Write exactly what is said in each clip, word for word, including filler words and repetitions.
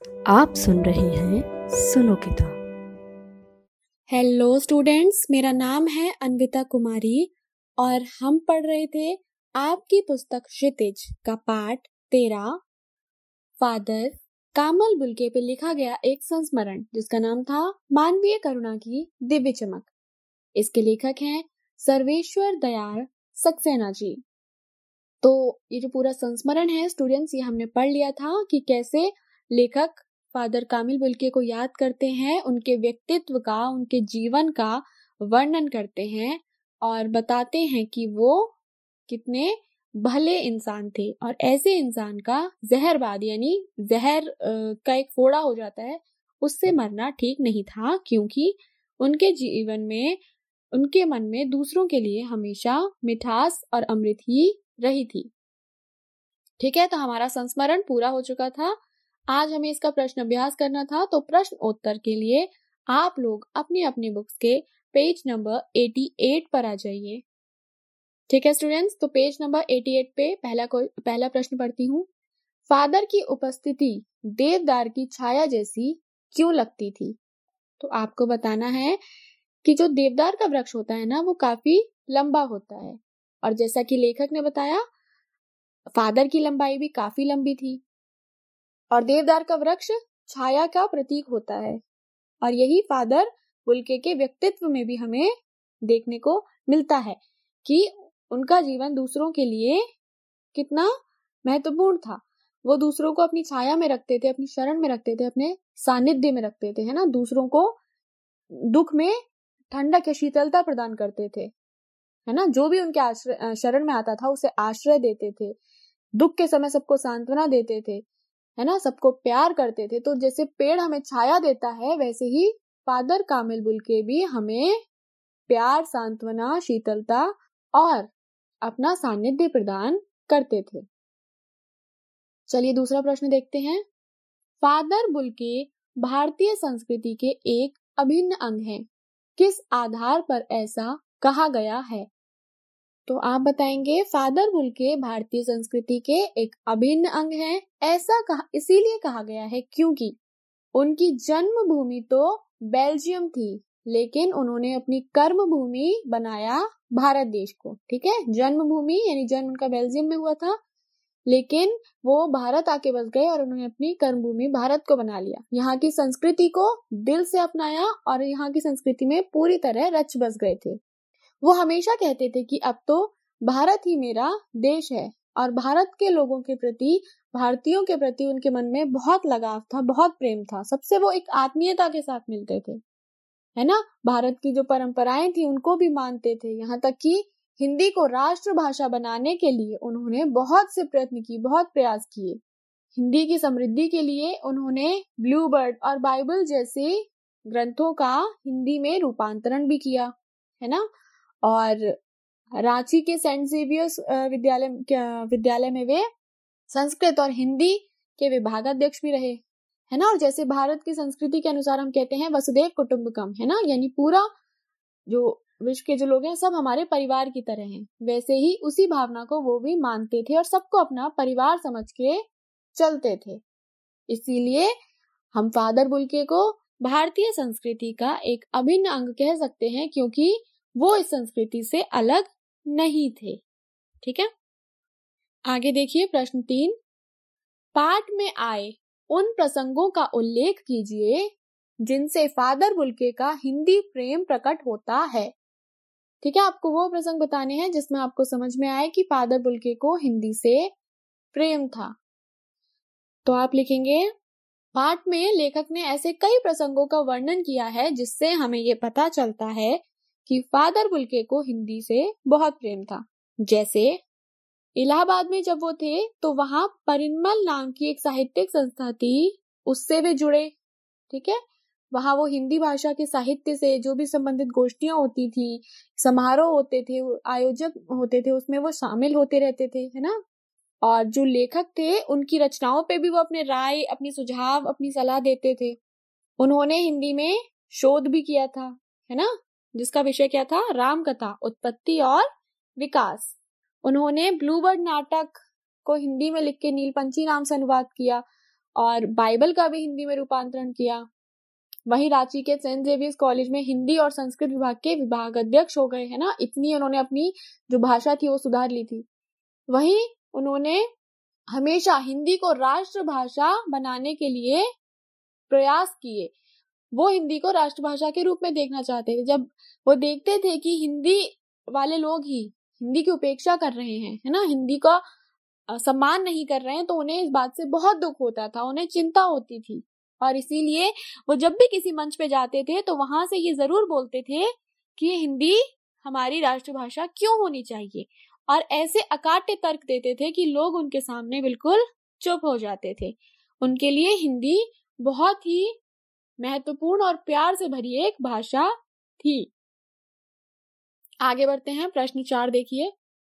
आप सुन रहे हैं सुनो किताब। हेलो स्टूडेंट्स, मेरा नाम है अन्विता कुमारी और हम पढ़ रहे थे आपकी पुस्तक क्षितिज का पाठ तेरह फादर कामल बुल्के पे लिखा गया एक संस्मरण जिसका नाम था मानवीय करुणा की दिव्य चमक। इसके लेखक हैं सर्वेश्वर दयाल सक्सेना जी। तो ये जो पूरा संस्मरण है स्टूडेंट्स, ये हमने पढ़ लिया था कि कैसे लेखक फादर कामिल बुल्के को याद करते हैं, उनके व्यक्तित्व का, उनके जीवन का वर्णन करते हैं और बताते हैं कि वो कितने भले इंसान थे और ऐसे इंसान का जहरबाद यानी जहर का एक फोड़ा हो जाता है, उससे मरना ठीक नहीं था, क्योंकि उनके जीवन में, उनके मन में दूसरों के लिए हमेशा मिठास और अमृत ही रही थी। ठीक है, तो हमारा संस्मरण पूरा हो चुका था। आज हमें इसका प्रश्न अभ्यास करना था, तो प्रश्न उत्तर के लिए आप लोग अपनी अपनी बुक्स के पेज नंबर अठासी पर आ जाइए। ठीक है स्टूडेंट्स, तो पेज नंबर अठासी पे पहला कोई पहला प्रश्न पढ़ती हूँ। फादर की उपस्थिति देवदार की छाया जैसी क्यों लगती थी? तो आपको बताना है कि जो देवदार का वृक्ष होता है ना, वो काफी लंबा होता है और जैसा कि लेखक ने बताया फादर की लंबाई भी काफी लंबी थी और देवदार का वृक्ष छाया का प्रतीक होता है और यही फादर बुल्के के व्यक्तित्व में भी हमें देखने को मिलता है कि उनका जीवन दूसरों के लिए कितना महत्वपूर्ण था। वो दूसरों को अपनी छाया में रखते थे, अपनी शरण में रखते थे, अपने सानिध्य में रखते थे, है ना। दूसरों को दुख में ठंडक या शीतलता प्रदान करते थे, है ना। जो भी उनके आश्रय शरण में आता था उसे आश्रय देते थे, दुख के समय सबको सांत्वना देते थे, है ना, सबको प्यार करते थे। तो जैसे पेड़ हमें छाया देता है, वैसे ही फादर कामिल बुल्के भी हमें प्यार, सांत्वना, शीतलता और अपना सानिध्य प्रदान करते थे। चलिए दूसरा प्रश्न देखते हैं। फादर बुल्के भारतीय संस्कृति के एक अभिन्न अंग हैं, किस आधार पर ऐसा कहा गया है? तो आप बताएंगे फादर बुल्के भारतीय संस्कृति के एक अभिन्न अंग हैं, ऐसा कहा इसीलिए कहा गया है क्योंकि उनकी जन्मभूमि तो बेल्जियम थी, लेकिन उन्होंने अपनी कर्म भूमि बनाया भारत देश को। ठीक है, जन्मभूमि यानी जन्म उनका बेल्जियम में हुआ था, लेकिन वो भारत आके बस गए और उन्होंने अपनी कर्म भूमि भारत को बना लिया। यहाँ की संस्कृति को दिल से अपनाया और यहाँ की संस्कृति में पूरी तरह रच बस गए थे। वो हमेशा कहते थे कि अब तो भारत ही मेरा देश है और भारत के लोगों के प्रति, भारतीयों के प्रति उनके मन में बहुत लगाव था, बहुत प्रेम था। सबसे वो एक आत्मीयता के साथ मिलते थे, है ना। भारत की जो परंपराएं थी उनको भी मानते थे। यहाँ तक कि हिंदी को राष्ट्र भाषा बनाने के लिए उन्होंने बहुत से प्रयत्न किए, बहुत प्रयास किए। हिंदी की समृद्धि के लिए उन्होंने ब्लू बर्ड और बाइबल जैसे ग्रंथों का हिंदी में रूपांतरण भी किया, है ना। और रांची के सेंट जेवियर्स विद्यालय विद्यालय में वे संस्कृत और हिंदी के विभागाध्यक्ष भी रहे, है ना। और जैसे भारत की संस्कृति के अनुसार हम कहते हैं वसुधैव कुटुंबकम, है ना, यानी पूरा जो विश्व के जो लोग हैं सब हमारे परिवार की तरह हैं, वैसे ही उसी भावना को वो भी मानते थे और सबको अपना परिवार समझ के चलते थे। इसीलिए हम फादर बुल्के को भारतीय संस्कृति का एक अभिन्न अंग कह सकते हैं, क्योंकि वो इस संस्कृति से अलग नहीं थे। ठीक है, आगे देखिए प्रश्न तीन। पाठ में आए उन प्रसंगों का उल्लेख कीजिए जिनसे फादर बुल्के का हिंदी प्रेम प्रकट होता है। ठीक है, आपको वो प्रसंग बताने हैं जिसमें आपको समझ में आए कि फादर बुल्के को हिंदी से प्रेम था। तो आप लिखेंगे पाठ में लेखक ने ऐसे कई प्रसंगों का वर्णन किया है जिससे हमें ये पता चलता है कि फादर बुल्के को हिंदी से बहुत प्रेम था। जैसे इलाहाबाद में जब वो थे तो वहां परिमल नाम की एक साहित्यिक संस्था थी, उससे वे जुड़े। ठीक है, वहां वो हिंदी भाषा के साहित्य से जो भी संबंधित गोष्ठियां होती थी, समारोह होते थे, आयोजक होते थे, उसमें वो शामिल होते रहते थे, है ना। और जो लेखक थे उनकी रचनाओं पे भी वो अपने राय, अपनी सुझाव, अपनी सलाह देते थे। उन्होंने हिंदी में शोध भी किया था, है ना, जिसका विषय क्या था? राम कथा, उत्पत्ति और विकास। उन्होंने ब्लू बर्ड नाटक को हिंदी में लिख के नीलपंछी नाम से अनुवाद किया और बाइबल का भी हिंदी में रूपांतरण किया। वहीं रांची के सेंट जेवियर्स कॉलेज में हिंदी और संस्कृत विभाग के विभाग अध्यक्ष हो गए, है ना। इतनी उन्होंने अपनी जो भाषा थी वो सुधार ली थी। वहीं उन्होंने हमेशा हिंदी को राष्ट्रभाषा बनाने के लिए प्रयास किए। वो हिंदी को राष्ट्रभाषा के रूप में देखना चाहते थे। जब वो देखते थे कि हिंदी वाले लोग ही हिंदी की उपेक्षा कर रहे हैं, है ना, हिंदी का सम्मान नहीं कर रहे हैं, तो उन्हें इस बात से बहुत दुख होता था, उन्हें चिंता होती थी। और इसीलिए वो जब भी किसी मंच पे जाते थे तो वहां से ये जरूर बोलते थे कि हिंदी हमारी राष्ट्रभाषा क्यों होनी चाहिए, और ऐसे अकाट्य तर्क देते थे कि लोग उनके सामने बिल्कुल चुप हो जाते थे। उनके लिए हिंदी बहुत ही महत्वपूर्ण और प्यार से भरी एक भाषा थी। आगे बढ़ते हैं, प्रश्न चार देखिए।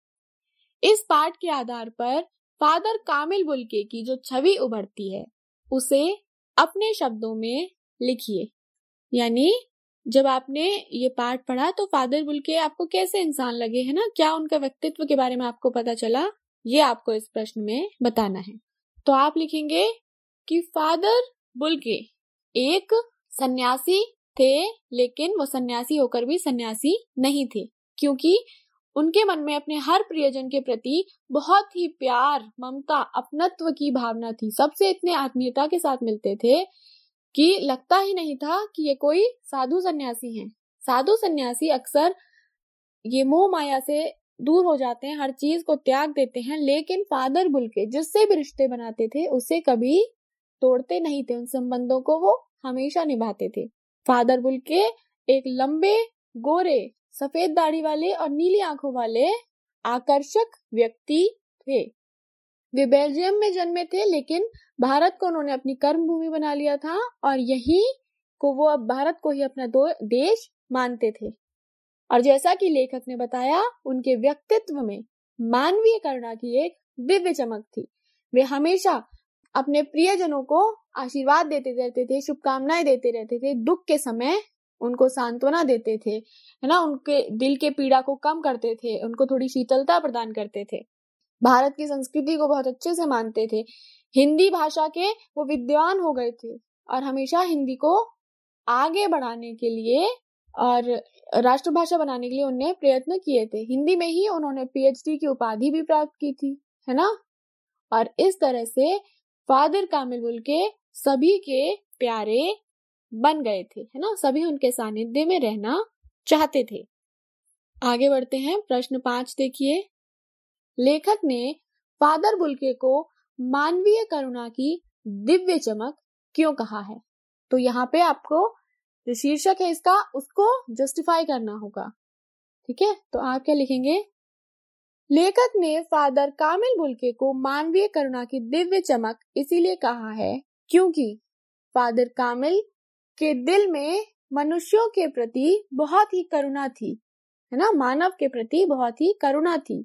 इस पाठ के आधार पर फादर कामिल बुल्के की जो छवि उभरती है उसे अपने शब्दों में लिखिए। यानी जब आपने ये पाठ पढ़ा तो फादर बुल्के आपको कैसे इंसान लगे, है ना, क्या उनका व्यक्तित्व के बारे में आपको पता चला, ये आपको इस प्रश्न में बताना है। तो आप लिखेंगे कि फादर बुल्के एक सन्यासी थे, लेकिन वो सन्यासी होकर भी सन्यासी नहीं थे, क्योंकि उनके मन में अपने हर प्रियजन के प्रति बहुत ही प्यार, ममता, अपनत्व की भावना थी। सबसे इतने आत्मीयता के साथ मिलते थे कि लगता ही नहीं था कि ये कोई साधु सन्यासी हैं। साधु सन्यासी अक्सर ये मोह माया से दूर हो जाते हैं, हर चीज को त्याग देते हैं, लेकिन फादर बुल्के जिससे भी रिश्ते बनाते थे उसे कभी तोड़ते नहीं थे, उन संबंधों को वो हमेशा निभाते थे। फादर बुल्के एक लंबे, गोरे, सफेद दाढ़ी वाले और नीली आंखों वाले आकर्षक व्यक्ति थे। वे बेल्जियम में जन्मे थे, लेकिन भारत को उन्होंने अपनी कर्म भूमि बना लिया था और यही को वो अब भारत को ही अपना दो देश मानते थे। और जैसा कि लेखक ने बताया, उनके व्यक्तित्व में मानवीय करुणा की एक दिव्य चमक थी। वे हमेशा अपने प्रियजनों को आशीर्वाद देते रहते थे, शुभकामनाएं देते रहते थे, दुख के समय उनको सांत्वना देते थे, है ना, उनके दिल के पीड़ा को कम करते थे, उनको थोड़ी शीतलता प्रदान करते थे। भारत की संस्कृति को बहुत अच्छे से मानते थे। हिंदी भाषा के वो विद्वान हो गए थे और हमेशा हिंदी को आगे बढ़ाने के लिए और राष्ट्रभाषा बनाने के लिए उन्होंने प्रयत्न किए थे। हिंदी में ही उन्होंने पीएचडी की उपाधि भी प्राप्त की थी, है ना। और इस तरह से फादर कामिल बुल्के सभी के प्यारे बन गए थे, है ना, सभी उनके सानिध्य में रहना चाहते थे। आगे बढ़ते हैं, प्रश्न पांच देखिए। लेखक ने फादर बुल्के को मानवीय करुणा की दिव्य चमक क्यों कहा है? तो यहाँ पे आपको जो शीर्षक है इसका उसको जस्टिफाई करना होगा, ठीक है। तो आप क्या लिखेंगे? लेखक ने फादर कामिल बुल्के को मानवीय करुणा की दिव्य चमक इसीलिए कहा है क्योंकि फादर कामिल के दिल में मनुष्यों के प्रति बहुत ही करुणा थी, है ना, मानव के प्रति बहुत ही करुणा थी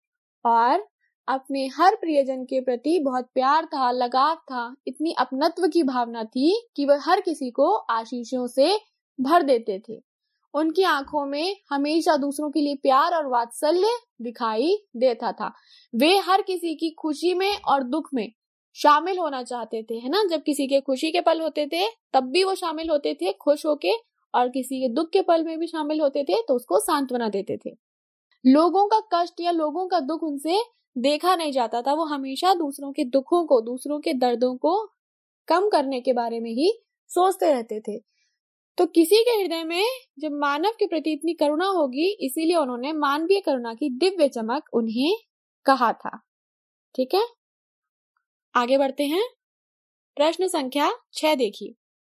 और अपने हर प्रियजन के प्रति बहुत प्यार था, लगाव था, इतनी अपनत्व की भावना थी कि वह हर किसी को आशीषों से भर देते थे। उनकी आंखों में हमेशा दूसरों के लिए प्यार और वात्सल्य दिखाई देता था। वे हर किसी की खुशी में और दुख में शामिल होना चाहते थे, है ना। जब किसी के खुशी के पल होते थे तब भी वो शामिल होते थे खुश होके, और किसी के दुख के पल में भी शामिल होते थे तो उसको सांत्वना देते थे। लोगों का कष्ट या लोगों का दुख उनसे देखा नहीं जाता था। वो हमेशा दूसरों के दुखों को, दूसरों के दर्दों को कम करने के बारे में ही सोचते रहते थे। तो किसी के हृदय में जब मानव के प्रति इतनी करुणा होगी, इसीलिए उन्होंने मानवीय करुणा की दिव्य चमक उन्हें कहा था, ठीक है। आगे बढ़ते हैं, प्रश्न संख्या छह देखिए।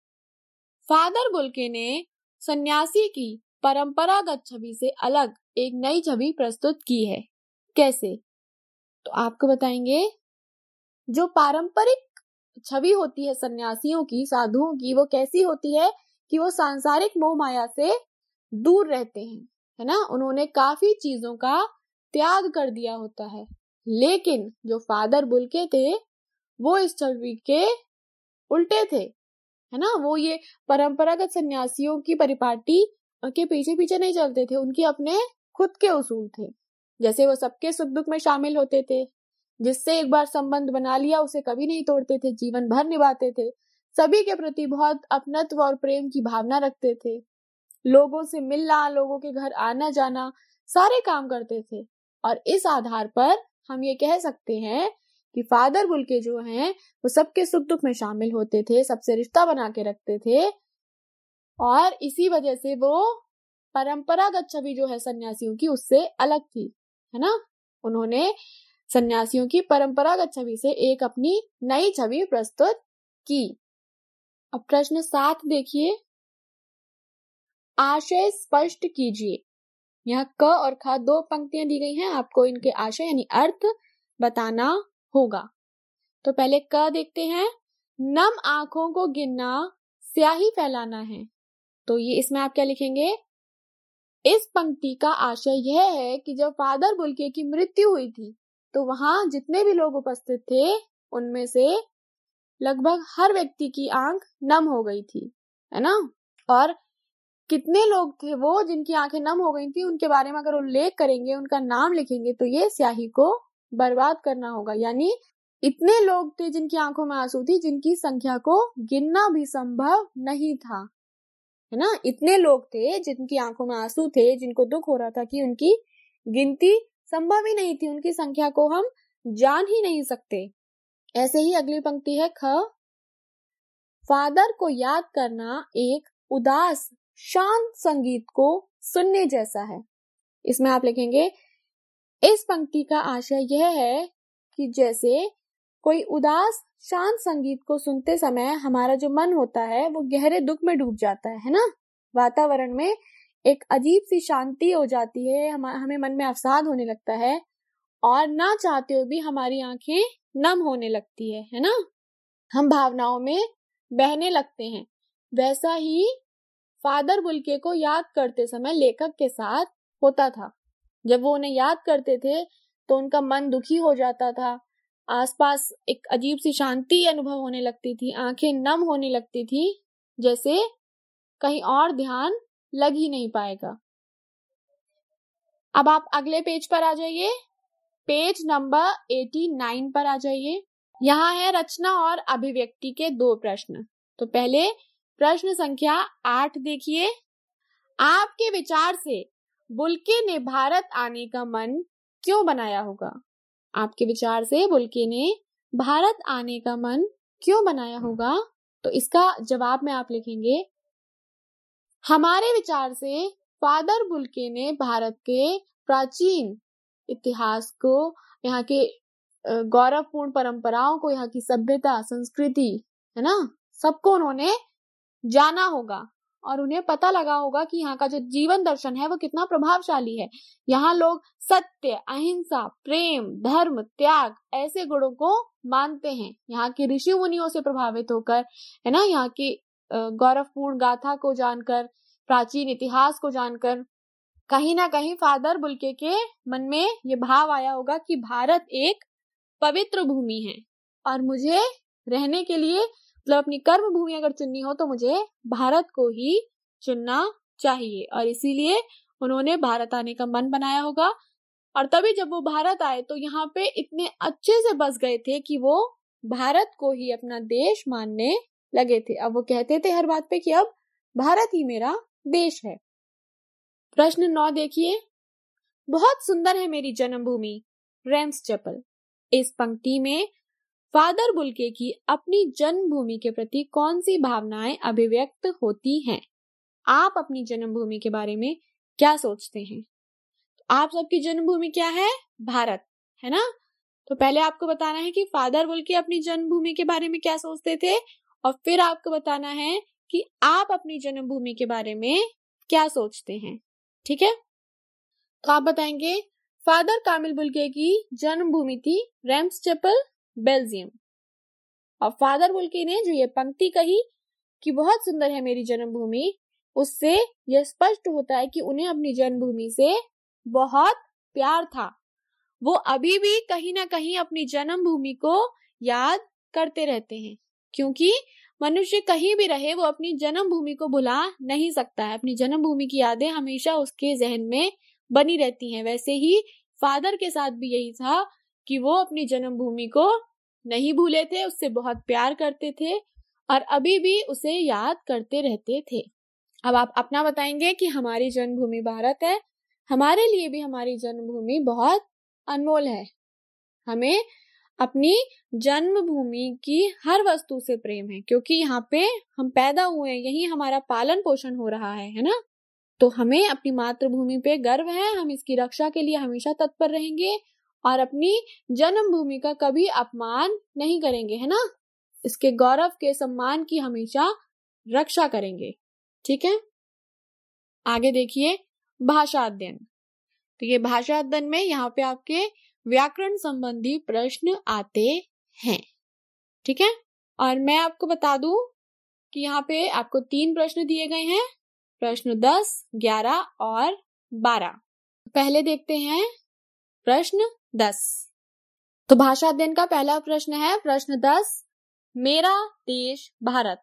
फादर बुल्के ने सन्यासी की परंपरागत छवि से अलग एक नई छवि प्रस्तुत की है, कैसे? तो आपको बताएंगे, जो पारंपरिक छवि होती है सन्यासियों की, साधुओं की, वो कैसी होती है कि वो सांसारिक मोह माया से दूर रहते हैं, है ना। उन्होंने काफी चीजों का त्याग कर दिया होता है। लेकिन जो फादर बुल्के थे वो इस छवि के उल्टे थे, है ना। वो ये परंपरागत सन्यासियों की परिपाटी के पीछे पीछे नहीं चलते थे, उनके अपने खुद के उसूल थे। जैसे वो सबके सुख दुख में शामिल होते थे, जिससे एक बार संबंध बना लिया उसे कभी नहीं तोड़ते थे, जीवन भर निभाते थे, सभी के प्रति बहुत अपनत्व और प्रेम की भावना रखते थे, लोगों से मिलना, लोगों के घर आना जाना, सारे काम करते थे। और इस आधार पर हम ये कह सकते हैं कि फादर बुल्के जो हैं वो सबके सुख दुख में शामिल होते थे, सबसे रिश्ता बना के रखते थे, और इसी वजह से वो परंपरागत छवि जो है सन्यासियों की उससे अलग थी, है ना। उन्होंने सन्यासियों की परंपरागत छवि से एक अपनी नई छवि प्रस्तुत की। अब प्रश्न सात देखिए, आशय स्पष्ट कीजिए। यहाँ क और ख दो पंक्तियां दी गई हैं, आपको इनके आशय यानी अर्थ बताना होगा। तो पहले क देखते हैं, नम आंखों को गिनना स्याही फैलाना है। तो ये इसमें आप क्या लिखेंगे, इस पंक्ति का आशय यह है कि जब फादर बुल्के की मृत्यु हुई थी तो वहां जितने भी लोग उपस्थित थे उनमें से लगभग हर व्यक्ति की आंख नम हो गई थी, है ना। और कितने लोग थे वो जिनकी आंखें नम हो गई थी, उनके बारे में अगर उल्लेख करेंगे, उनका नाम लिखेंगे, तो ये स्याही को बर्बाद करना होगा। यानी इतने लोग थे जिनकी आंखों में आंसू थी, जिनकी संख्या को गिनना भी संभव नहीं था, है ना। इतने लोग थे जिनकी आंखों में आंसू थे, जिनको दुख हो रहा था कि उनकी गिनती संभव ही नहीं थी, उनकी संख्या को हम जान ही नहीं सकते। ऐसे ही अगली पंक्ति है ख, फादर को याद करना एक उदास शांत संगीत को सुनने जैसा है। इसमें आप लिखेंगे, इस पंक्ति का आशय यह है कि जैसे कोई उदास शांत संगीत को सुनते समय हमारा जो मन होता है वो गहरे दुख में डूब जाता है, है ना। वातावरण में एक अजीब सी शांति हो जाती है, हम, हमें मन में अवसाद होने लगता है और ना चाहते हुए भी हमारी आंखें नम होने लगती है, है ना। हम भावनाओं में बहने लगते हैं। वैसा ही फादर बुल्के को याद करते समय लेखक के साथ होता था। जब वो उन्हें याद करते थे तो उनका मन दुखी हो जाता था, आसपास एक अजीब सी शांति अनुभव होने लगती थी, आंखें नम होने लगती थी, जैसे कहीं और ध्यान लग ही नहीं पाएगा। अब आप अगले पेज पर आ जाइए, पेज नंबर नवासी पर आ जाइए। यहाँ है रचना और अभिव्यक्ति के दो प्रश्न। तो पहले प्रश्न संख्या आठ देखिए, आपके विचार से बुल्के ने भारत आने का मन क्यों बनाया होगा। आपके विचार से बुल्के ने भारत आने का मन क्यों बनाया होगा। तो इसका जवाब में आप लिखेंगे, हमारे विचार से फादर बुल्के ने भारत के प्राचीन इतिहास को, यहाँ के गौरवपूर्ण परंपराओं को, यहाँ की सभ्यता संस्कृति, है ना, सबको उन्होंने जाना होगा और उन्हें पता लगा होगा कि यहाँ का जो जीवन दर्शन है वो कितना प्रभावशाली है। यहाँ लोग सत्य, अहिंसा, प्रेम, धर्म, त्याग ऐसे गुणों को मानते हैं। यहाँ के ऋषि मुनियों से प्रभावित होकर, है ना, यहाँ की गौरवपूर्ण गाथा को जानकर, प्राचीन इतिहास को जानकर कहीं ना कहीं फादर बुल्के के मन में ये भाव आया होगा कि भारत एक पवित्र भूमि है और मुझे रहने के लिए, मतलब अपनी कर्म भूमि अगर चुननी हो तो मुझे भारत को ही चुनना चाहिए, और इसीलिए उन्होंने भारत आने का मन बनाया होगा। और तभी जब वो भारत आए तो यहाँ पे इतने अच्छे से बस गए थे कि वो भारत को ही अपना देश मानने लगे थे। अब वो कहते थे हर बात पे कि अब भारत ही मेरा देश है। प्रश्न नौ देखिए, बहुत सुंदर है मेरी जन्मभूमि रेम्स चैपल। इस पंक्ति में फादर बुल्के की अपनी जन्मभूमि के प्रति कौन सी भावनाएं अभिव्यक्त होती हैं। आप अपनी जन्मभूमि के बारे में क्या सोचते हैं। आप सबकी जन्मभूमि क्या है, भारत, है ना। तो पहले आपको बताना है कि फादर बुल्के अपनी जन्मभूमि के बारे में क्या सोचते थे, और फिर आपको बताना है कि आप अपनी जन्मभूमि के बारे में क्या सोचते हैं। ठीक है, तो आप बताएंगे फादर कामिल बुल्के की जन्मभूमि थी रेम्स चैपल, बेल्जियम। और फादर बुल्के ने जो ये पंक्ति कही कि बहुत सुंदर है मेरी जन्मभूमि, उससे यह स्पष्ट होता है कि उन्हें अपनी जन्मभूमि से बहुत प्यार था। वो अभी भी कहीं ना कहीं अपनी जन्मभूमि को याद करते रहते हैं, क्योंकि मनुष्य कहीं भी रहे वो अपनी जन्मभूमि को भुला नहीं सकता है। अपनी जन्मभूमि की यादें हमेशा उसके जहन में बनी रहती हैं। वैसे ही फादर के साथ भी यही था कि वो अपनी जन्मभूमि को नहीं भूले थे, उससे बहुत प्यार करते थे और अभी भी उसे याद करते रहते थे। अब आप अपना बताएंगे कि हमारी जन्मभूमि भारत है, हमारे लिए भी हमारी जन्मभूमि बहुत अनमोल है। हमें अपनी जन्मभूमि की हर वस्तु से प्रेम है, क्योंकि यहाँ पे हम पैदा हुए हैं, यही हमारा पालन पोषण हो रहा है, है ना। तो हमें अपनी मातृभूमि पे गर्व है, हम इसकी रक्षा के लिए हमेशा तत्पर रहेंगे और अपनी जन्मभूमि का कभी अपमान नहीं करेंगे, है ना। इसके गौरव के सम्मान की हमेशा रक्षा करेंगे। ठीक है, आगे देखिए भाषा अध्ययन। तो ये भाषा अध्ययन में यहाँ पे आपके व्याकरण संबंधी प्रश्न आते हैं। ठीक है, और मैं आपको बता दूं कि यहाँ पे आपको तीन प्रश्न दिए गए हैं, प्रश्न दस, ग्यारह और बारह। पहले देखते हैं प्रश्न दस। तो भाषा अध्ययन का पहला प्रश्न है प्रश्न दस, मेरा देश भारत।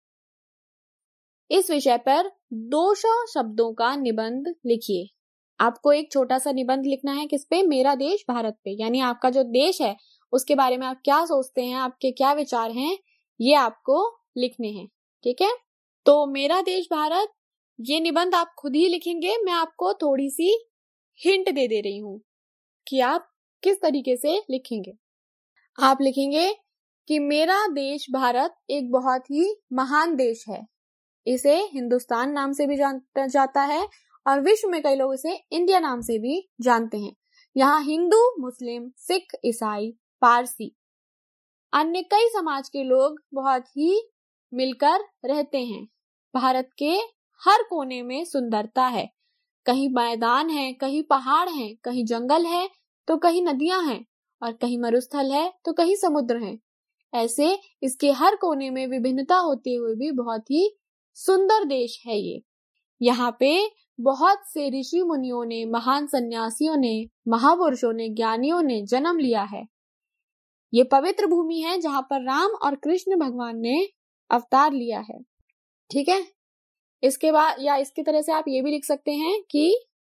इस विषय पर दो सौ शब्दों का निबंध लिखिए। आपको एक छोटा सा निबंध लिखना है किस पे? मेरा देश भारत पे, यानी आपका जो देश है उसके बारे में आप क्या सोचते हैं, आपके क्या विचार हैं, ये आपको लिखने हैं। ठीक है, तो मेरा देश भारत, ये निबंध आप खुद ही लिखेंगे। मैं आपको थोड़ी सी हिंट दे दे रही हूं कि आप किस तरीके से लिखेंगे। आप लिखेंगे कि मेरा देश भारत एक बहुत ही महान देश है। इसे हिंदुस्तान नाम से भी जाना जाता है और विश्व में कई लोग इसे इंडिया नाम से भी जानते हैं। यहाँ हिंदू, मुस्लिम, सिख, ईसाई, पारसी, अन्य कई समाज के लोग बहुत ही मिलकर रहते हैं। भारत के हर कोने में सुंदरता है, कहीं मैदान है, कहीं पहाड़ है, कहीं जंगल है तो कहीं नदियां हैं, और कहीं मरुस्थल है तो कहीं समुद्र है। ऐसे इसके हर कोने में विभिन्नता होते हुए भी बहुत ही सुंदर देश है ये। यहाँ पे बहुत से ऋषि मुनियों ने, महान सन्यासियों ने, महापुरुषों ने, ज्ञानियों ने जन्म लिया है। ये पवित्र भूमि है जहाँ पर राम और कृष्ण भगवान ने अवतार लिया है। ठीक है, इसके बाद या इसकी तरह से आप ये भी लिख सकते हैं कि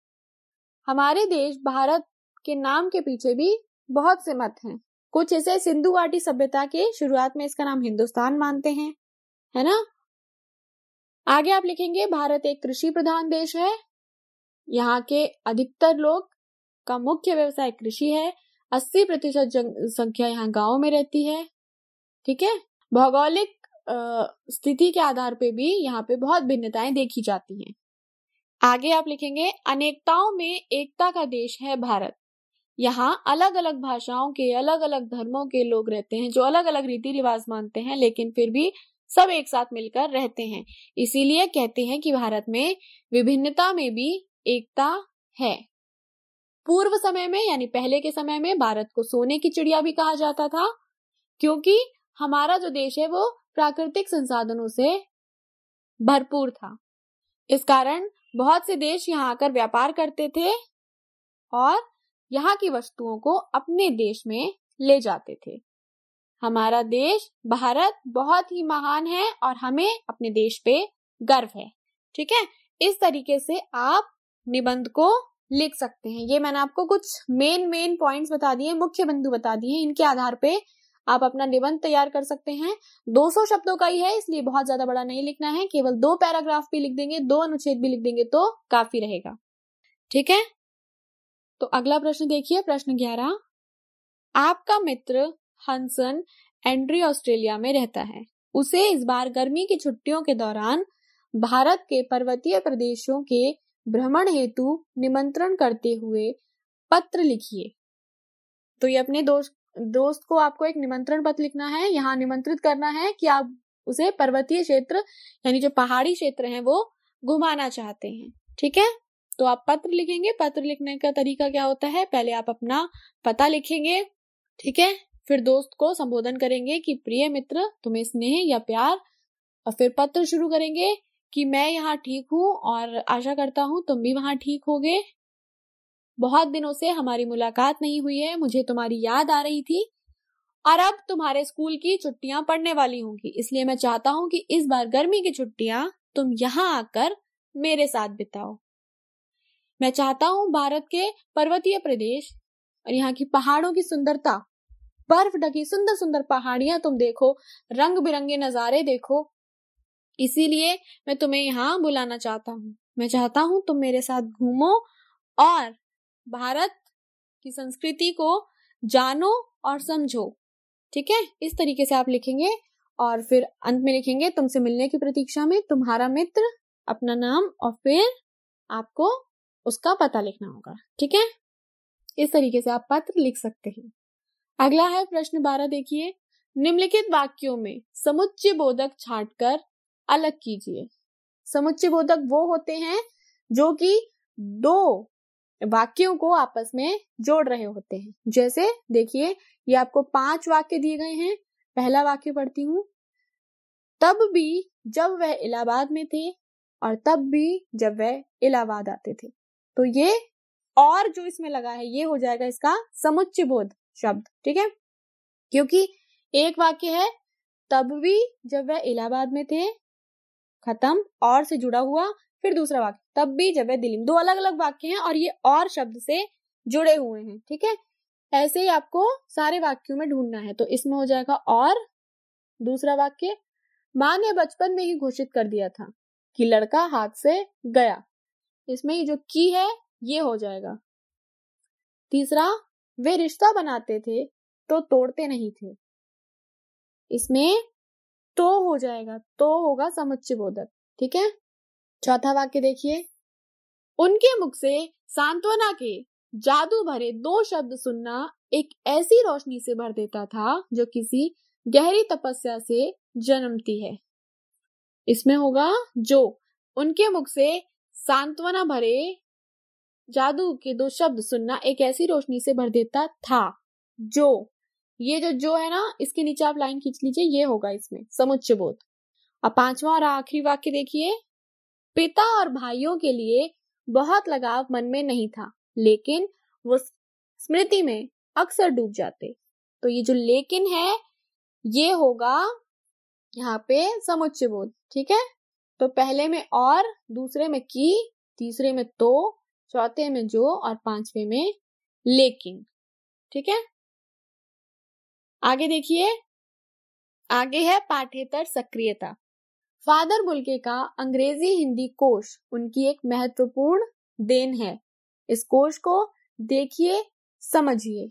हमारे देश भारत के नाम के पीछे भी बहुत से मत हैं। कुछ इसे सिंधु घाटी सभ्यता के शुरुआत में इसका नाम हिंदुस्तान मानते हैं, है ना। आगे आप लिखेंगे भारत एक कृषि प्रधान देश है। यहाँ के अधिकतर लोग का मुख्य व्यवसाय कृषि है। अस्सी प्रतिशत जनसंख्या यहाँ गाँव में रहती है। ठीक है, भौगोलिक स्थिति के आधार पे भी यहाँ पे बहुत भिन्नताएं देखी जाती हैं। आगे आप लिखेंगे अनेकताओं में एकता का देश है भारत। यहाँ अलग अलग भाषाओं के, अलग अलग धर्मों के लोग रहते हैं जो अलग अलग रीति रिवाज मानते हैं, लेकिन फिर भी सब एक साथ मिलकर रहते हैं। इसीलिए कहते हैं कि भारत में विभिन्नता में भी एकता है। पूर्व समय में यानी पहले के समय में भारत को सोने की चिड़िया भी कहा जाता था, क्योंकि हमारा जो देश है वो प्राकृतिक संसाधनों से भरपूर था। इस कारण बहुत से देश यहाँ आकर व्यापार करते थे और यहाँ की वस्तुओं को अपने देश में ले जाते थे। हमारा देश भारत बहुत ही महान है और हमें अपने देश पे गर्व है। ठीक है, इस तरीके से आप निबंध को लिख सकते हैं। ये मैंने आपको कुछ मेन मेन पॉइंट्स बता दिए, मुख्य बिंदु बता दिए। इनके आधार पे आप अपना निबंध तैयार कर सकते हैं। दो सौ शब्दों का ही है, इसलिए बहुत ज्यादा बड़ा नहीं लिखना है। केवल दो पैराग्राफ भी लिख देंगे, दो अनुच्छेद भी लिख देंगे तो काफी रहेगा। ठीक है, तो अगला प्रश्न देखिए, प्रश्न ग्यारह। आपका मित्र हंसन एंड्री ऑस्ट्रेलिया में रहता है। उसे इस बार गर्मी की छुट्टियों के दौरान भारत के पर्वतीय प्रदेशों के भ्रमण हेतु निमंत्रण करते हुए पत्र लिखिए। तो ये अपने दोस्त दोस्त को आपको एक निमंत्रण पत्र लिखना है। यहाँ निमंत्रित करना है कि आप उसे पर्वतीय क्षेत्र यानी जो पहाड़ी क्षेत्र हैं वो घुमाना चाहते हैं। ठीक है, तो आप पत्र लिखेंगे। पत्र लिखने का तरीका क्या होता है, पहले आप अपना पता लिखेंगे, ठीक है, फिर दोस्त को संबोधन करेंगे कि प्रिय मित्र, तुम्हें स्नेह या प्यार, और फिर पत्र शुरू करेंगे कि मैं यहाँ ठीक हूँ और आशा करता हूँ तुम भी वहां ठीक होगे। बहुत दिनों से हमारी मुलाकात नहीं हुई है, मुझे तुम्हारी याद आ रही थी और अब तुम्हारे स्कूल की छुट्टियां पड़ने वाली होंगी, इसलिए मैं चाहता हूँ कि इस बार गर्मी की छुट्टियां तुम यहाँ आकर मेरे साथ बिताओ। मैं चाहता हूँ भारत के पर्वतीय प्रदेश और यहाँ की पहाड़ों की सुंदरता, बर्फ ढकी सुंदर सुंदर पहाड़ियां तुम देखो, रंग बिरंगे नजारे देखो, इसीलिए मैं तुम्हें यहाँ बुलाना चाहता हूँ। मैं चाहता हूँ तुम मेरे साथ घूमो और भारत की संस्कृति को जानो और समझो। ठीक है, इस तरीके से आप लिखेंगे और फिर अंत में लिखेंगे तुमसे मिलने की प्रतीक्षा में, तुम्हारा मित्र, अपना नाम और फिर आपको उसका पता लिखना होगा। ठीक है, इस तरीके से आप पत्र लिख सकते हैं। अगला है प्रश्न बारह, देखिए, निम्नलिखित वाक्यों में समुच्चय बोधक छांटकर अलग कीजिए। समुच्चय बोधक वो होते हैं जो कि दो वाक्यों को आपस में जोड़ रहे होते हैं। जैसे देखिए, ये आपको पांच वाक्य दिए गए हैं। पहला वाक्य पढ़ती हूँ, तब भी जब वह इलाहाबाद में थे और तब भी जब वह इलाहाबाद आते थे। तो ये और जो इसमें लगा है ये हो जाएगा इसका समुच्चय बोध शब्द। ठीक है, क्योंकि एक वाक्य है तब भी जब वह इलाहाबाद में थे, खत्म, और से जुड़ा हुआ, फिर दूसरा वाक्य तब भी जब वह दिल्ली में। दो अलग अलग वाक्य हैं और ये और शब्द से जुड़े हुए हैं। ठीक है, ऐसे ही आपको सारे वाक्यों में ढूंढना है। तो इसमें हो जाएगा और, दूसरा वाक्य, माँ ने बचपन में ही घोषित कर दिया था कि लड़का हाथ से गया, इसमें ही जो की है ये हो जाएगा। तीसरा, वे रिश्ता बनाते थे तो तोड़ते नहीं थे, इसमें तो हो जाएगा, तो होगा समुच्चय बोधक। ठीक है, चौथा वाक्य देखिए, उनके मुख से सांत्वना के जादू भरे दो शब्द सुनना एक ऐसी रोशनी से भर देता था जो किसी गहरी तपस्या से जन्मती है। इसमें होगा जो, उनके मुख से सांत्वना भरे जादू के दो शब्द सुनना एक ऐसी रोशनी से भर देता था जो, ये जो जो है ना, इसके नीचे आप लाइन खींच लीजिए, ये होगा इसमें समुच्चय बोध। अब पांचवा और आखिरी वाक्य देखिए, पिता और भाइयों के लिए बहुत लगाव मन में नहीं था लेकिन वो स्मृति में अक्सर डूब जाते। तो ये जो लेकिन है ये होगा यहाँ पे समुच्चय बोध। ठीक है, तो पहले में और, दूसरे में की, तीसरे में तो, चौथे में जो और पांचवे में लेकिन। ठीक है, आगे देखिए, आगे है पाठ्येतर सक्रियता। फादर बुल्के का अंग्रेजी हिंदी कोश उनकी एक महत्वपूर्ण देन है। इस कोश को देखिए, समझिए।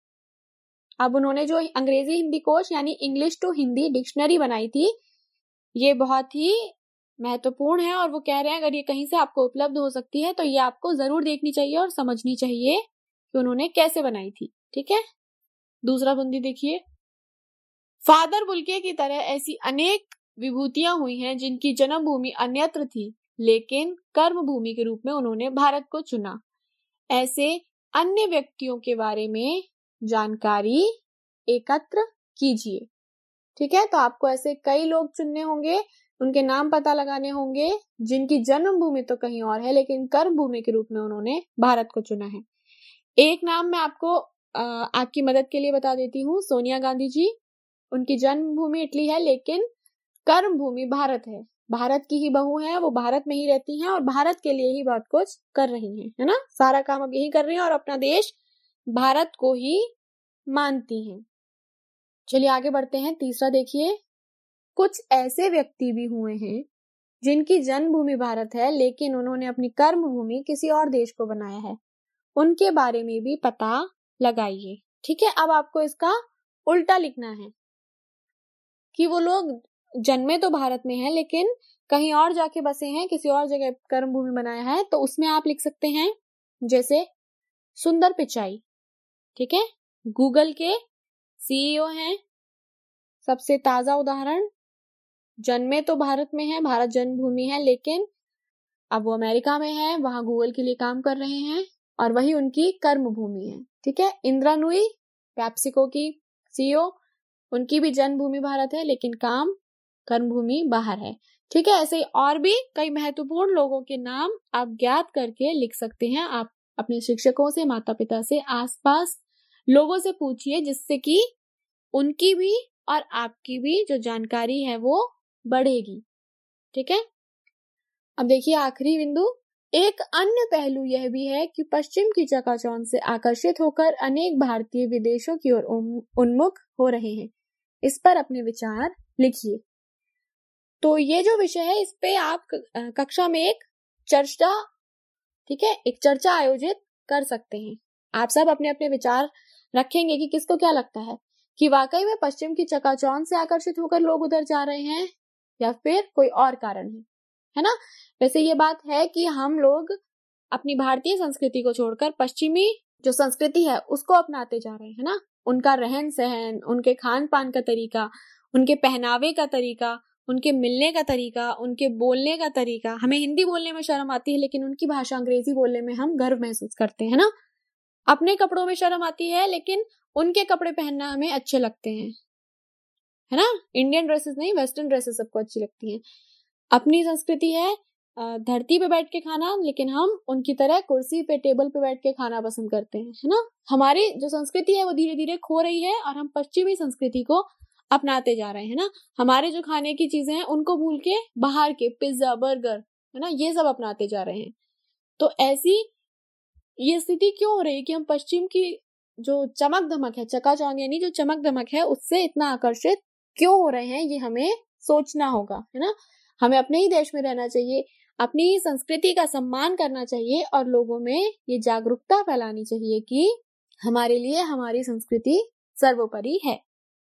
अब उन्होंने जो अंग्रेजी हिंदी कोश यानी इंग्लिश टू हिंदी डिक्शनरी बनाई थी, ये बहुत ही महत्वपूर्ण है और वो कह रहे हैं अगर ये कहीं से आपको उपलब्ध हो सकती है तो ये आपको जरूर देखनी चाहिए और समझनी चाहिए कि उन्होंने कैसे बनाई थी। ठीक है, दूसरा बंदी देखिए, फादर बुल्के की तरह ऐसी अनेक विभूतियां हुई हैं जिनकी जन्मभूमि अन्यत्र थी लेकिन कर्म भूमि के रूप में उन्होंने भारत को चुना। ऐसे अन्य व्यक्तियों के बारे में जानकारी एकत्र कीजिए। ठीक है, तो आपको ऐसे कई लोग चुनने होंगे, उनके नाम पता लगाने होंगे जिनकी जन्मभूमि तो कहीं और है लेकिन कर्म भूमि के रूप में उन्होंने भारत को चुना है। एक नाम मैं आपको आ, आपकी मदद के लिए बता देती हूँ, सोनिया गांधी जी। उनकी जन्मभूमि इटली है लेकिन कर्म भूमि भारत है, भारत की ही बहू है, वो भारत में ही रहती हैं और भारत के लिए ही बहुत कुछ कर रही हैं, है ना, सारा काम अब यही कर रही हैं और अपना देश भारत को ही मानती हैं। चलिए आगे बढ़ते हैं। तीसरा देखिए, कुछ ऐसे व्यक्ति भी हुए हैं जिनकी जन्मभूमि भारत है लेकिन उन्होंने अपनी कर्म भूमि किसी और देश को बनाया है, उनके बारे में भी पता लगाइए। ठीक है, अब आपको इसका उल्टा लिखना है कि वो लोग जन्मे तो भारत में हैं लेकिन कहीं और जाके बसे हैं, किसी और जगह कर्म भूमि बनाया है। तो उसमें आप लिख सकते हैं जैसे सुंदर पिचाई। ठीक है, गूगल के सीईओ हैं, सबसे ताजा उदाहरण। जन्मे तो भारत में है, भारत जन्मभूमि है, लेकिन अब वो अमेरिका में है, वहां गूगल के लिए काम कर रहे हैं और वही उनकी कर्म भूमि है। ठीक है, इंदिरा नूई पेप्सिको की सीईओ, उनकी भी जन्मभूमि भारत है लेकिन काम कर्म भूमि बाहर है। ठीक है, ऐसे और भी कई महत्वपूर्ण लोगों के नाम आप ज्ञात करके लिख सकते हैं। आप अपने शिक्षकों से, माता पिता से, आसपास लोगों से पूछिए जिससे कि उनकी भी और आपकी भी जो जानकारी है वो बढ़ेगी। ठीक है, अब देखिए आखिरी बिंदु, एक अन्य पहलू यह भी है कि पश्चिम की चकाचौंध से आकर्षित होकर अनेक भारतीय विदेशों की ओर उन्मुख हो रहे हैं। इस पर अपने विचार लिखिए। तो ये जो विषय है इस पे आप कक्षा में एक चर्चा, ठीक है, एक चर्चा आयोजित कर सकते हैं। आप सब अपने अपने विचार रखेंगे कि किसको क्या लगता है कि वाकई में पश्चिम की चकाचौंध से आकर्षित होकर लोग उधर जा रहे हैं या फिर कोई और कारण है, है ना। वैसे ये बात है कि हम लोग अपनी भारतीय संस्कृति को छोड़कर पश्चिमी जो संस्कृति है उसको अपनाते जा रहे हैं, है ना। उनका रहन सहन, उनके खान पान का तरीका, उनके पहनावे का तरीका, उनके मिलने का तरीका, उनके बोलने का तरीका, हमें हिंदी बोलने में शर्म आती है लेकिन उनकी भाषा अंग्रेजी बोलने में हम गर्व महसूस करते हैं ना। अपने कपड़ों में शर्म आती है लेकिन उनके कपड़े पहनना हमें अच्छे लगते हैं, है ना। इंडियन ड्रेसेस नहीं, वेस्टर्न ड्रेसेस सबको अच्छी लगती हैं। अपनी संस्कृति है धरती पे बैठ के खाना, लेकिन हम उनकी तरह कुर्सी पे, टेबल पे बैठ के खाना पसंद करते हैं, है ना। हमारी जो संस्कृति है वो धीरे धीरे खो रही है और हम पश्चिमी संस्कृति को अपनाते जा रहे हैं ना। हमारे जो खाने की चीजें हैं उनको भूल के बाहर के पिज्जा, बर्गर, है ना, ये सब अपनाते जा रहे हैं। तो ऐसी ये स्थिति क्यों हो रही है कि हम पश्चिम की जो चमक धमक है, चकाचौंध यानी जो चमक धमक है, उससे इतना आकर्षित क्यों हो रहे हैं, ये हमें सोचना होगा, है ना। हमें अपने ही देश में रहना चाहिए, अपनी ही संस्कृति का सम्मान करना चाहिए और लोगों में ये जागरूकता फैलानी चाहिए कि हमारे लिए हमारी संस्कृति सर्वोपरि है।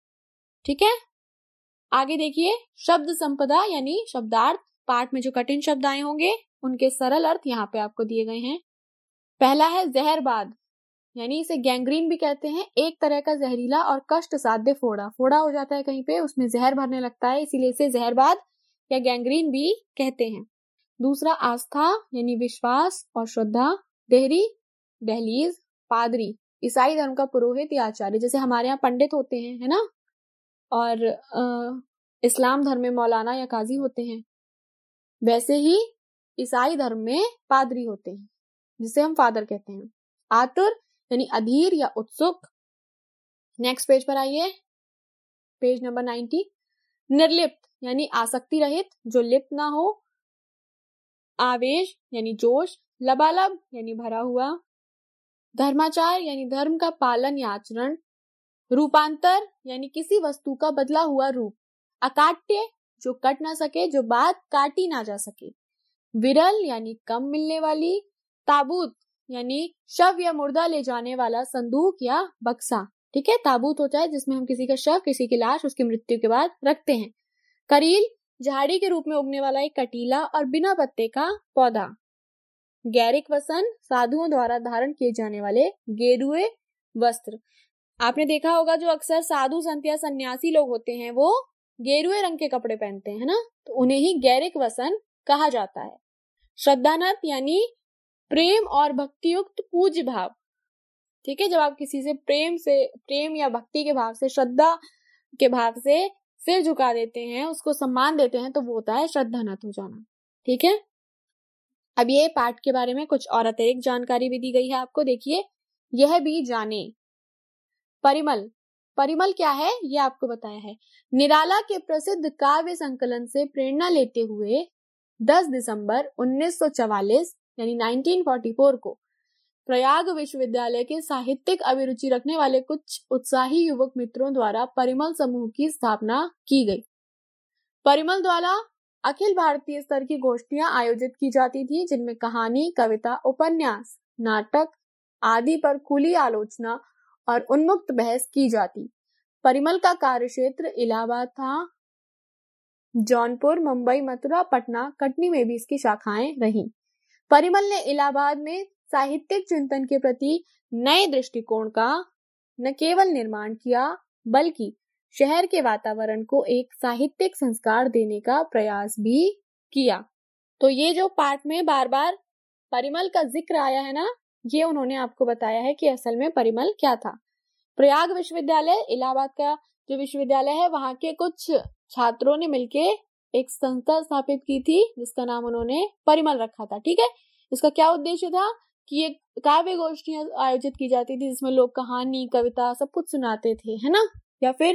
ठीक है, आगे देखिए, शब्द संपदा यानी शब्दार्थ। पाठ में जो कठिन शब्द आए होंगे उनके सरल अर्थ यहाँ पे आपको दिए गए हैं। पहला है जहरबाद, यानी इसे गैंग्रीन भी कहते हैं, एक तरह का जहरीला और कष्ट साध्य फोड़ा। फोड़ा हो जाता है कहीं पे, उसमें जहर भरने लगता है, इसीलिए इसे जहरबाद या गैंग्रीन भी कहते हैं। दूसरा आस्था यानी विश्वास और श्रद्धा। देहरी, दहलीज, पादरी, ईसाई धर्म का पुरोहित या आचार्य, जैसे हमारे यहाँ पंडित होते हैं, है ना, और आ, इस्लाम धर्म में मौलाना या काजी होते हैं, वैसे ही ईसाई धर्म में पादरी होते हैं जिसे हम फादर कहते हैं। आतुर यानी अधीर या उत्सुक। नेक्स्ट पेज पर आइए, पेज नंबर नाइंटी। निर्लिप्त यानी आसक्ति रहित, जो लिप्त ना हो। आवेश यानी जोश। लबालब यानी भरा हुआ। धर्माचार यानी धर्म का पालन या आचरण। रूपांतर यानी किसी वस्तु का बदला हुआ रूप। अकाट्य, जो कट ना सके, जो बात काटी ना जा सके। विरल यानी कम मिलने वाली। ताबूत यानी शव या मुर्दा ले जाने वाला संदूक या बक्सा। ठीक है, ताबूत होता है जिसमें हम किसी का शव, किसी की लाश उसकी मृत्यु के बाद रखते हैं। करील, झाड़ी के रूप में उगने वाला एक कटीला और बिना पत्ते का पौधा। गैरिक वसन, साधुओं द्वारा धारण किए जाने वाले गेरुए वस्त्र। आपने देखा होगा जो अक्सर साधु संत या सन्यासी लोग होते हैं वो गेरुए रंग के कपड़े पहनते हैं ना, तो उन्हें ही गैरिक वसन कहा जाता है। श्रद्धानत यानी प्रेम और भक्ति युक्त पूज्य भाव। ठीक है, जब आप किसी से प्रेम से प्रेम या भक्ति के भाव से, श्रद्धा के भाव से सिर झुका देते हैं, उसको सम्मान देते हैं, तो वो होता है श्रद्धानत हो जाना। ठीक है, अब ये पाठ के बारे में कुछ और अतिरिक्त जानकारी भी दी गई है आपको, देखिए। यह भी जाने। परिमल, परिमल क्या है ये आपको बताया है। निराला के प्रसिद्ध काव्य संकलन से प्रेरणा लेते हुए दस दिसंबर उन्नीस सौ चवालीस यानी उन्नीस सौ चौवालीस को प्रयाग विश्वविद्यालय के साहित्यिक अभिरुचि रखने वाले कुछ उत्साही युवक मित्रों द्वारा परिमल समूह की स्थापना की गई। परिमल द्वारा अखिल भारतीय स्तर की गोष्ठियां आयोजित की जाती थी, जिनमें कहानी, कविता, उपन्यास, नाटक आदि पर खुली आलोचना और उन्मुक्त बहस की जाती। परिमल का कार्यक्षेत्र इलाहाबाद था। जौनपुर, मुंबई, मथुरा, पटना, कटनी में भी इसकी शाखाएं रहीं। परिमल ने इलाहाबाद में साहित्यिक चिंतन के प्रति नए दृष्टिकोण का न केवल निर्माण किया बल्कि शहर के वातावरण को एक साहित्यिक संस्कार देने का प्रयास भी किया। तो ये जो पाठ में बार बार परिमल का जिक्र आया है ना, ये उन्होंने आपको बताया है कि असल में परिमल क्या था। प्रयाग विश्वविद्यालय, इलाहाबाद का जो विश्वविद्यालय है, वहां के कुछ छात्रों ने मिलके एक संस्था स्थापित की थी जिसका नाम उन्होंने परिमल रखा था। ठीक है, इसका क्या उद्देश्य था कि ये काव्य गोष्ठियां आयोजित की जाती थी जिसमें लोग कहानी, कविता सब कुछ सुनाते थे, है ना, या फिर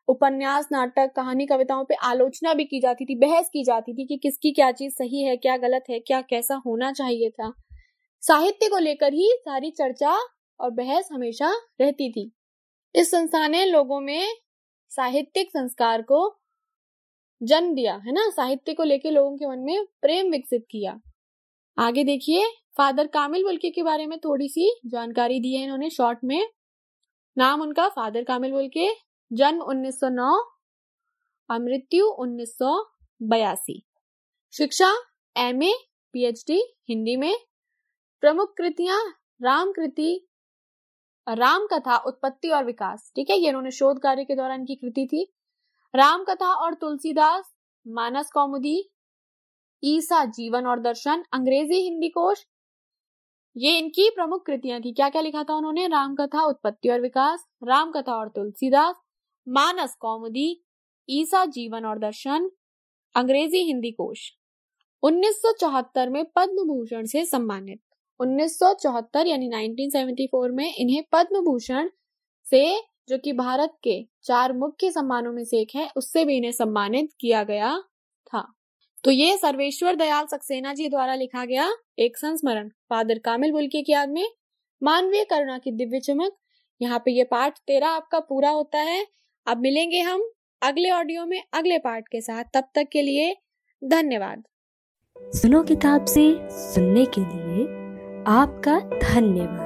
उपन्यास, नाटक, कहानी, कविताओं पे आलोचना भी की जाती थी, बहस की जाती थी कि किसकी क्या चीज सही है, क्या गलत है, क्या कैसा होना चाहिए था। साहित्य को लेकर ही सारी चर्चा और बहस हमेशा रहती थी। इस संस्था ने लोगों में साहित्यिक संस्कार को जन्म दिया, है ना। साहित्य को लेकर लोगों के मन में प्रेम विकसित किया। आगे देखिए, फादर कामिल बुल्के के बारे में थोड़ी सी जानकारी दी है इन्होंने शॉर्ट में। नाम उनका फादर कामिल बुल्के, जन्म उन्नीस सौ नौ और मृत्यु उन्नीस सौ बयासी। शिक्षा एमए, पीएचडी हिंदी में। प्रमुख कृतियां राम कृति, राम कथा, उत्पत्ति और विकास, ठीक है, ये इन्होंने शोध कार्य के दौरान की कृति थी। राम कथा और तुलसीदास, मानस कौमुदी, ईसा जीवन और दर्शन, अंग्रेजी हिंदी कोश, ये इनकी प्रमुख कृतियां थी। क्या क्या लिखा था उन्होंने? राम कथा, उत्पत्ति और विकास, राम कथा और तुलसीदास, मानस कौमुदी, ईसा जीवन और दर्शन, अंग्रेजी हिंदी कोश। उन्नीस सौ चौहत्तर में पद्म भूषण से सम्मानित। उन्नीस सौ चौहत्तर यानी उन्नीस सौ चौहत्तर में इन्हें पद्म भूषण से, जो कि भारत के चार मुख्य सम्मानों में से एक है, उससे भी इन्हें सम्मानित किया गया था। तो ये सर्वेश्वर दयाल सक्सेना जी द्वारा लिखा गया एक संस्मरण फादर कामिल बुल्के की याद में, मानवीय करुणा की दिव्य चमक। यहाँ पे ये पाठ तेरह आपका पूरा होता है। अब मिलेंगे हम अगले ऑडियो में अगले पाठ के साथ। तब तक के लिए धन्यवाद। सुनो किताब से सुनने के लिए आपका धन्यवाद।